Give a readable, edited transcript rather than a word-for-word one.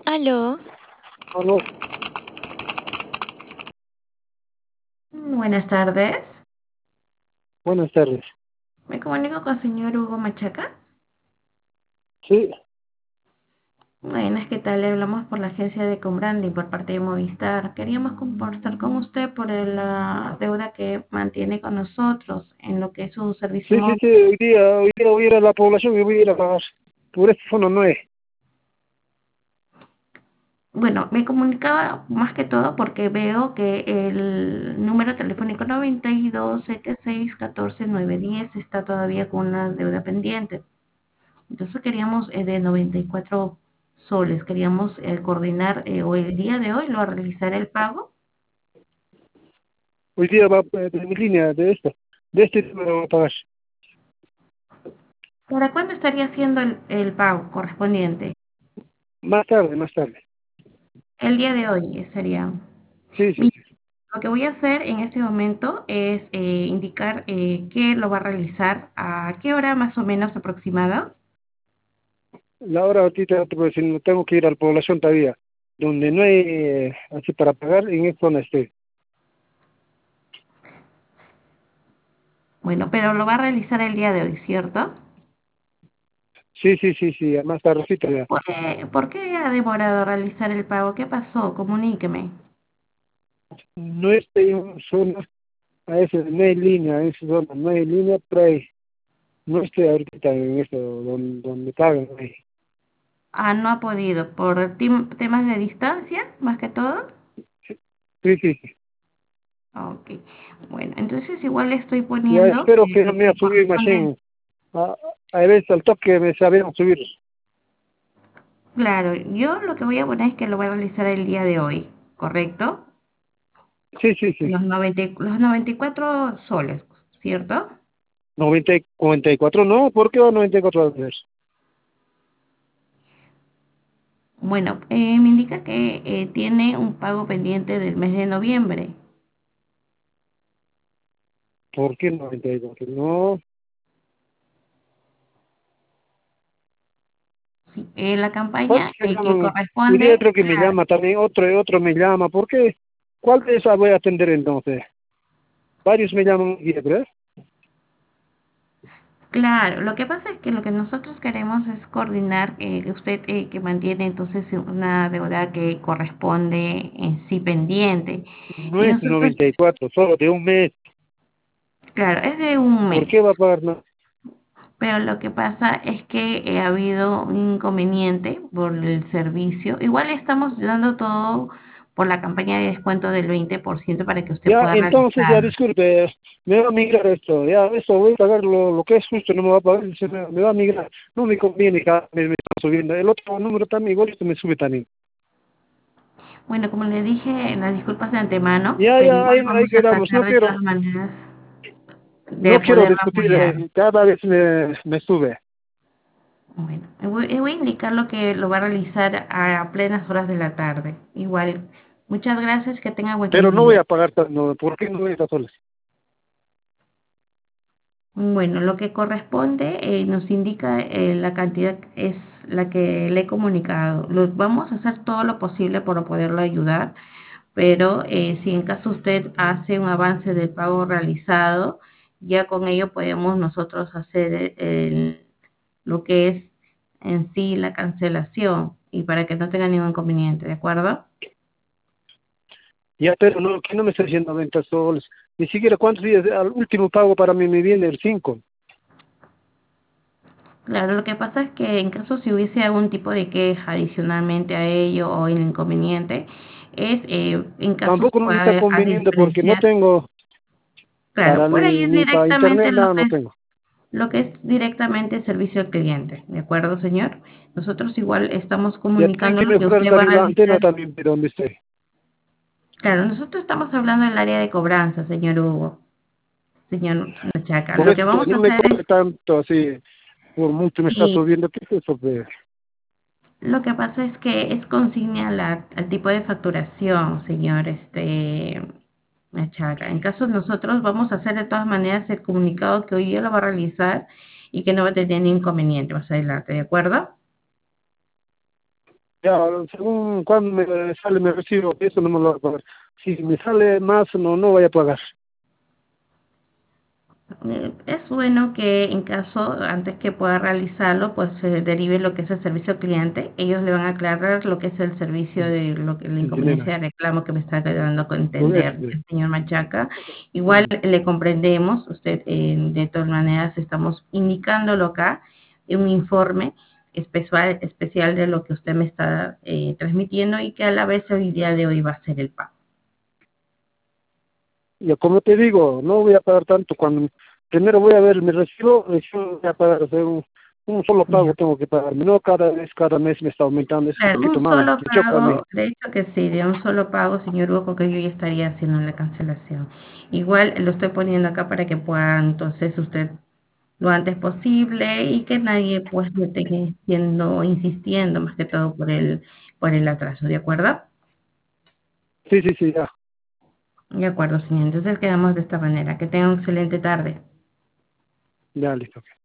Aló, Aló, Buenas tardes. buenas tardes. Me comunico con el señor Hugo Machaca. Sí, Buenas, ¿qué tal? Le hablamos por la agencia de Combranding por parte de Movistar. Queríamos conversar con usted por la deuda que mantiene con nosotros en lo que es su servicio sí, sí, móvil. sí, hoy día voy a ir a la población y voy a ir a pagar. Por este fondo no es. Bueno, me comunicaba más que todo porque veo que el número telefónico 927614 está todavía con una deuda pendiente. Entonces queríamos de 94 soles, queríamos coordinar o el día de hoy lo realizar el pago. Hoy día va de mi línea, de este número va a pagar. ¿Para cuándo estaría haciendo el pago correspondiente? Más tarde, más tarde. El día de hoy sería. Sí, sí, Mi- sí. Lo que voy a hacer en este momento es indicar qué lo va a realizar, a qué hora más o menos aproximada. La hora ahorita te puedo decir, no tengo que ir a la población todavía. Donde no hay así para pagar, en esta zona estoy. Bueno, pero lo va a realizar el día de hoy, ¿cierto? Sí, sí, sí, sí, más tardecito ya. ¿Por qué ha demorado realizar el pago? ¿Qué pasó? Comuníqueme. No estoy en zona, a veces no hay línea, en esa zona no hay línea, pero no estoy ahorita en esto, donde pagan. Ahí. Ah, no ha podido por temas de distancia, más que todo. Sí, sí, sí. Ok, bueno, entonces igual le estoy Ya poniendo espero que no lo me ha que subido corresponde. machine. A veces al toque me sabían subir. Claro, yo lo que voy a poner es que lo voy a realizar el día de hoy, ¿correcto? Sí, sí, sí. Los 94 soles, ¿cierto? 94 no, ¿por qué va 94 veces? Bueno, me indica que tiene un pago pendiente del mes de noviembre. ¿Por qué 94? No, Sí, la ¿cuántos campaña me que llaman? Hoy día corresponde, otro que me claro. llama también, otro me llama. ¿Por qué? ¿Cuál de esas voy a atender entonces? Varios me llaman hoy día, ¿verdad? Claro, lo que pasa es que lo que nosotros queremos es coordinar que usted que mantiene entonces una deuda que corresponde en sí pendiente. No Y es nosotros, 94, solo de un mes. claro, es de un ¿Por qué mes, va a pagar más? pero lo que pasa es que ha habido un inconveniente por el servicio. Igual estamos dando todo por la campaña de descuento del 20% para que usted Ya, pueda entonces, ya realizar. disculpe, me va a migrar esto, ya, esto voy a pagar lo que es justo, no me va a pagar, me va a migrar, no me conviene que me está subiendo, el otro número también, igual esto me sube también. Bueno, como le dije, las disculpas de antemano, Ya, pero ya, igual ahí vamos a quedamos, tratar de todas maneras de no quiero poderlo discutir, apoyar. cada vez me sube, Bueno, voy a indicar lo que lo va a realizar a plenas horas de la tarde. Igual, muchas gracias, que tenga buen pero no voy día. a pagar, no, ¿por qué no voy a estar soles? Bueno, lo que corresponde nos indica la cantidad es la que le he comunicado. Vamos a hacer todo lo posible por poderlo ayudar, pero si en caso usted hace un avance del pago realizado, ya con ello podemos nosotros hacer lo que es en sí la cancelación y para que no tenga ningún inconveniente, ¿de acuerdo? Ya, pero no, que no me está diciendo 90 soles, ni siquiera cuántos días, al último pago para mí me viene el 5. Claro, lo que pasa es que en caso si hubiese algún tipo de queja adicionalmente a ello o el inconveniente, es en caso se Tampoco no me está pueda a conveniendo porque no diferenciar. tengo Claro, para por ahí es ni para directamente internet, nada, no tengo. lo que es directamente servicio al cliente, ¿de acuerdo, señor? Nosotros igual estamos Ya tienen que comunicándolo que mejorar usted va a también la antena realizar. también de donde esté. Claro, nosotros estamos hablando del área de cobranza, señor Hugo, señor Machaca. Por Lo que eso vamos a no me hacer corre es, tanto así, por mucho me está sí, subiendo, ¿qué es eso? Pues? lo que pasa es que es consigna al tipo de facturación, señor Machaca. En caso nosotros vamos a hacer de todas maneras el comunicado que hoy día lo va a realizar y que no va a tener ningún inconveniente más adelante, ¿de acuerdo? Ya, según cuando me sale mi recibo, eso no me lo voy a pagar. Si me sale más, no voy a pagar. Es bueno que en caso, antes que pueda realizarlo, pues se derive lo que es el servicio al cliente. Ellos le van a aclarar lo que es el servicio de lo que la El dinero. inconveniencia de reclamo que me está dando a Con eso, entender el señor Machaca. Igual mm, le comprendemos, usted de todas maneras estamos indicándolo acá en un informe especial de lo que usted me está transmitiendo y que a la vez el día de hoy va a ser el pago. yo como te digo, no voy a pagar tanto. Cuando primero voy a ver mi recibo, recién voy a pagar, o sea, un solo pago Ya. tengo que pagar. No cada mes me está aumentando, es un Claro, poquito un mal. solo Me choca a mí. pago, de hecho que sí, de un solo pago, señor Hugo, que yo ya estaría haciendo la cancelación. Igual lo estoy poniendo acá para que pueda entonces usted lo antes posible y que nadie pues le esté insistiendo más que todo por el atraso, ¿de acuerdo? Sí, sí, sí, ya, De acuerdo, señor. Entonces quedamos de esta manera. Que tenga una excelente tarde. ya, listo.